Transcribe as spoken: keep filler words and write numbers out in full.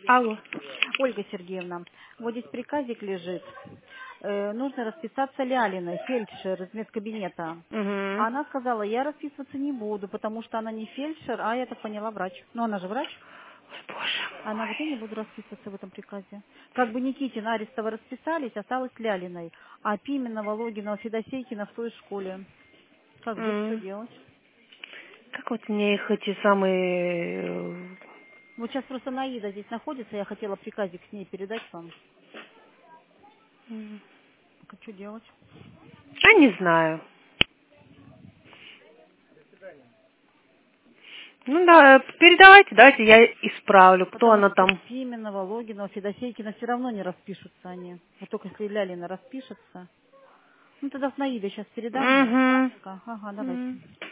Алло. Ольга Сергеевна, вот здесь приказик лежит. Э, нужно расписаться Лялиной, фельдшер из медкабинета. А Угу. она сказала, я расписываться не буду, потому что она не фельдшер, а я так поняла, врач. Ну, она же врач. Боже Она говорит, я мой. не буду расписываться в этом приказе. Как бы Никитин, Арестова расписались, осталось Лялиной. А Пименова, Логинова, Федосейкина в той школе. Как быть, что М. делать? Как вот мне их эти самые... э, Вот сейчас просто Наида здесь находится, я хотела приказик с ней передать вам. м. Так, а что делать? Я не знаю. Ну да, передавайте, давайте я исправлю, кто Потому она что там. Пименова, Логинова, Федосейкина все равно не распишутся они. Вот только если Лялина распишется. Ну тогда с Наидой сейчас передам ей. Угу. Ага, М. давайте.